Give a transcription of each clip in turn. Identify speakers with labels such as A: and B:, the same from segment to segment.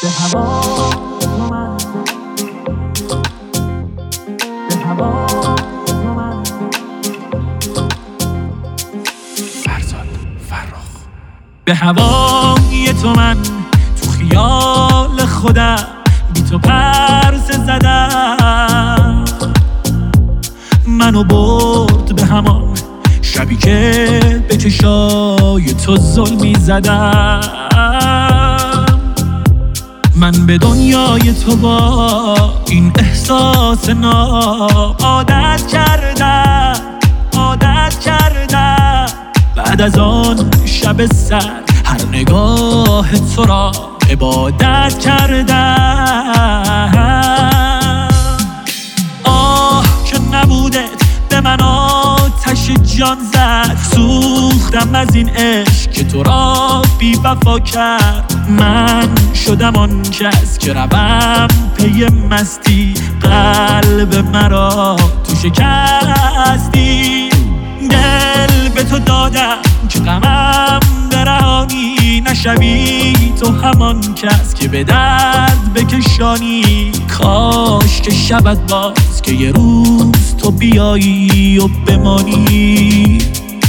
A: به هوا تو من، به هوا تو من.
B: فرزاد فرخ.
A: به هوای تو من تو خیال خودم بی تو پرسه زدم، منو برد به همان شبی که به چشای تو ظلمی زدم. من به دنیای تو با این احساس ناب عادت کردم. بعد از آن شب سر هر نگاه تو را عبادت کردم. آه که نبودت به من آتش جان زد، سوختم از این عشق که تو را بی وفا کرد. من شدم آن کس که روم پی مستی، قلب مرا تو شکستی. دل به تو دادم که غمم برهانی، نشوی تو همان کس که به درد بکشانی. کاش که شبت باز که یه روز تو بیایی و بمانی.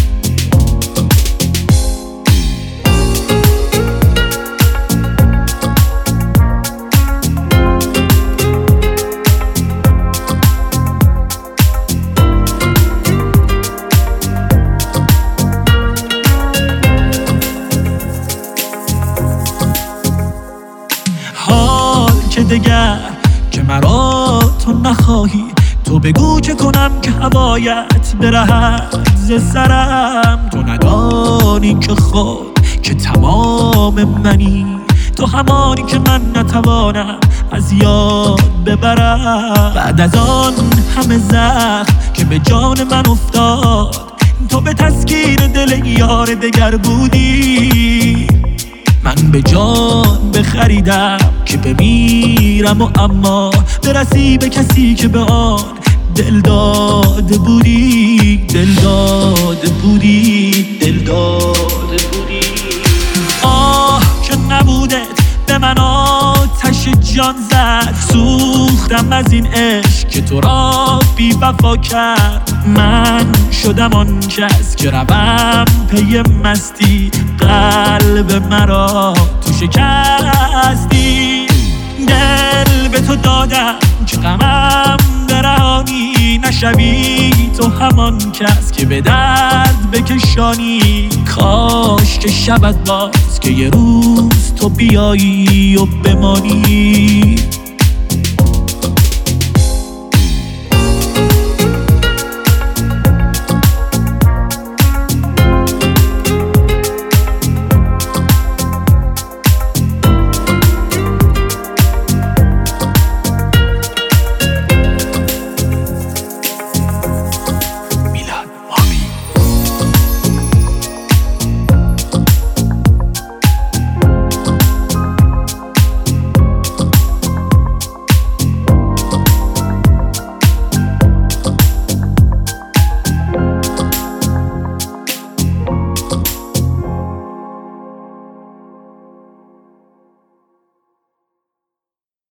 A: که دگر که مرا تو نخواهی، تو بگو چه کنم که هوایت برهد ز سرم. تو ندانی که خود که تمام منی، تو همانی که من نتوانم از یاد ببرم. بعد از آن همه زخم که به جان من افتاد، تو به تسکین دل یار دگر بودی. من به جان بخریدم که بمیرم و اما برسی به کسی که به آن دل داده بودی. آه که نبودت به من آتش جان زد، سوختم از این عشق که تو را بی وفا کرد. من شدم آن کس که روم پی مستی، قلب مرا تو شکستی. دل به تو دادم که غمم برهانی، نشوی تو همان کس که به درد بکشانی. کاش که شبت باز که یه روز تو بیایی و بمانی.